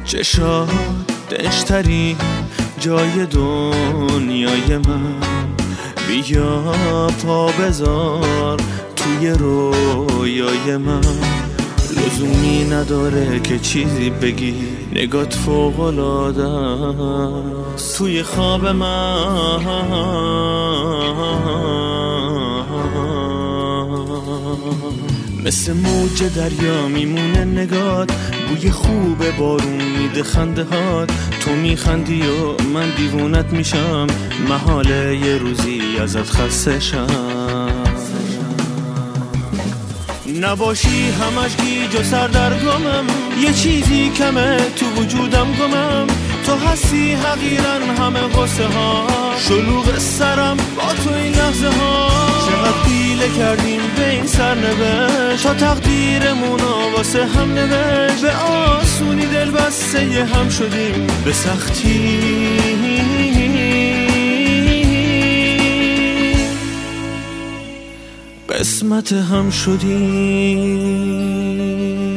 چشات دشترین جای دنیای من، بیا پا بذار توی رویای من. لزومی نداره که چیزی بگی، نگات فوق‌العاده است توی خواب من. مثل موج دریا میمونه نگات، بوی خوب بارون میده خنده هات. تو میخندی و من دیوونت میشم، محاله یه روزی ازت خسته شم. نباشی همش گیج و سردرگمم، یه چیزی کمه تو وجودم گمم. تو هستی حقیراً همه قصه ها، شلوغ سرم با تو این لحظه ها. چقدر پیله کردیم به این سرنوشت، تا تقدیرمونو واسه هم نوشت. به آسونی دل بسته هم شدیم، به سختی قسمت هم شدیم.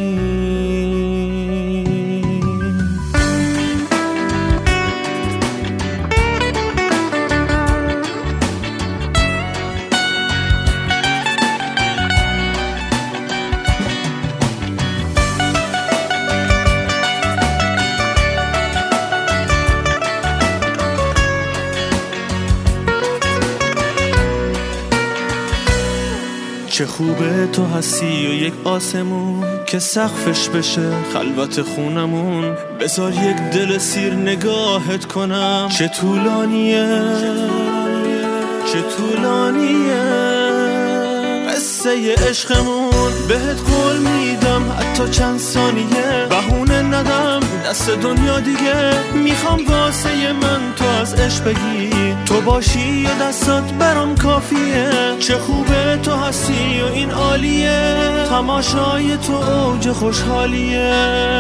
چه خوبه تو هستی و یک آسمون که سقفش بشه خلوت خونمون. بذار یک دل سیر نگاهت کنم، چه طولانیه چه طولانیه قصه عشقمون. بهت قول میدم حتی چند ثانیه بهونه ندم، دست دنیا دیگه میخوام واسه من تو از عشق بگی. تو باشی یا دستات برام کافیه، چه خوبه تو هستی و این عالیه. تماشای تو اوج خوشحالیه.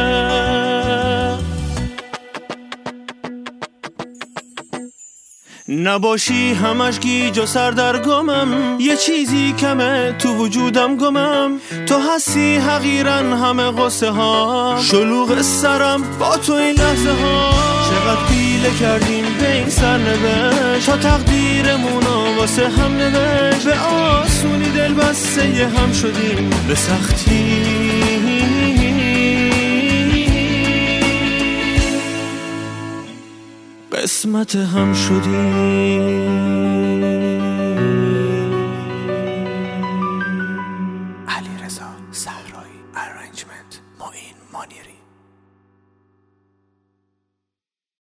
نباشی همش گیج و سردرگمم، یه چیزی کمه تو وجودم گمم. تو هستی حقیراً همه قصه ها، شلوغ سرم با تو این لحظه ها. چقدر پیله کردیم به این سرنوشت، تا تقدیرمونو واسه هم نوشت. به آسونی دل بسته هم شدیم، به سختی قسمت هم شدیم.